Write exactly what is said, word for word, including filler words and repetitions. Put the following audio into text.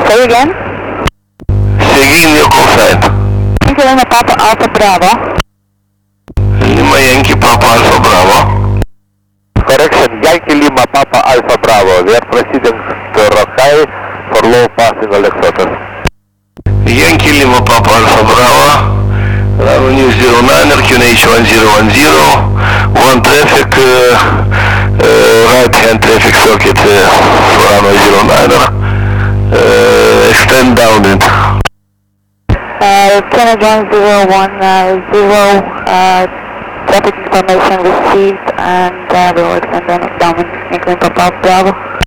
Say again? Seguim your call sign. Yankee Lima Papa Alpha Bravo. Lima Yankee Papa Alpha Bravo. Correction, Yankee Lima Papa Alpha Bravo. We are proceeding to Rockay for low passing Alexotas. Yankee Lima Papa Alpha Bravo. Avenue zero nine, Q N H one zero one zero. One traffic, uh, uh, right hand traffic circuit uh, for runway zero nine. Uh, extend downwind. Uh, Kennedy one zero one zero, uh, traffic information received, and uh, we will extend downwind, Yankee Lima Papa Bravo.